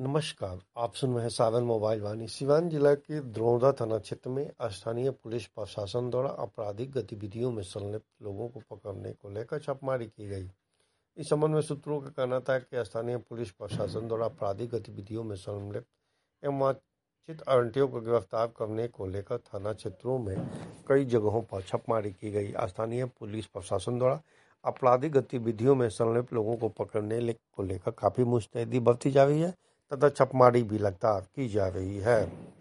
नमस्कार, आप सुन रहे हैं सावन मोबाइल वाणी। सिवान जिला के द्रोणा थाना क्षेत्र में स्थानीय पुलिस प्रशासन द्वारा आपराधिक गतिविधियों में संलिप्त लोगों को पकड़ने को लेकर छापेमारी की गई। इस संबंध में सूत्रों का कहना था कि स्थानीय पुलिस प्रशासन द्वारा आपराधिक गतिविधियों में संलिप्त एवं वांछित आरोपियों को गिरफ्तार करने को लेकर थाना क्षेत्रों में कई जगहों पर छापेमारी की गई। स्थानीय पुलिस प्रशासन द्वारा आपराधिक गतिविधियों में संलिप्त लोगों को पकड़ने को लेकर काफी मुस्तैदी बरती जा रही है तथा छापेमारी भी लगातार की जा रही है।